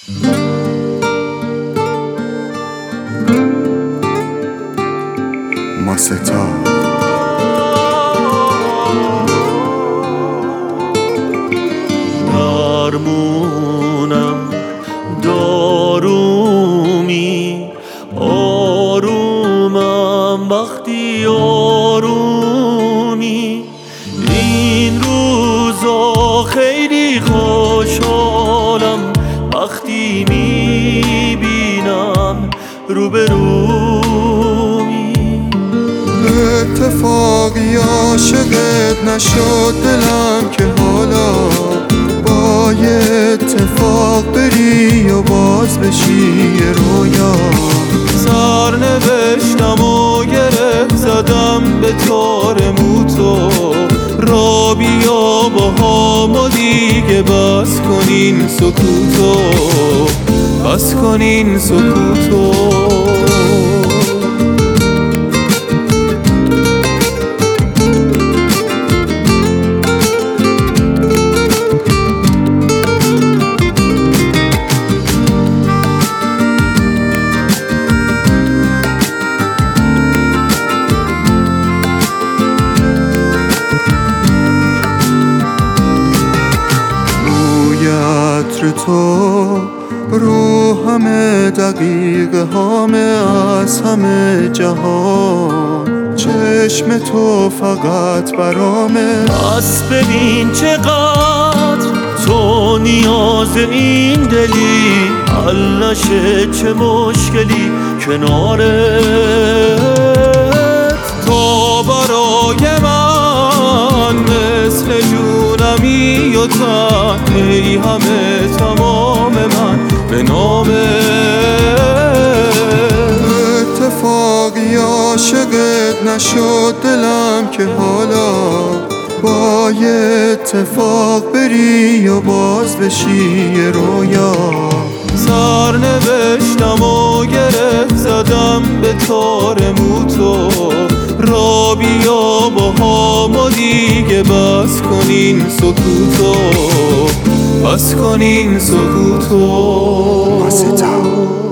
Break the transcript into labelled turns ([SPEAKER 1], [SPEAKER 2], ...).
[SPEAKER 1] ماستا
[SPEAKER 2] درمونم دارومی، آرومم وقتی آرومی. این روزا خیلی خوشحالم وقتی میبینم روبرومی.
[SPEAKER 1] اتفاقی عاشقت نشد دلم که حالا با یه اتفاق بری و باز بشی یه رویا.
[SPEAKER 2] سرنوشتم و گره زدم به تار موتو، را بیا با هم و دیگه بس کنین سکوتو، بس کنین سکوتو.
[SPEAKER 1] عطر تو رو همه دقیقه همه از همه جهان، چشم تو فقط برامه.
[SPEAKER 2] پس ببین چقدر تو نیاز این دلی، حل نشه چه مشکلی کنارت. تو برای من مثل جونمی و تن، ای همه تمام من به نامت.
[SPEAKER 1] اتفاقی عاشقت نشد دلم که حالا با یه اتفاق بری و باز بشی یه رویا.
[SPEAKER 2] سرنوشتم و گره زدم به تار موتو، را بیا با هم و دیگه بس کنین سکوتو، بس کنین سکوتو.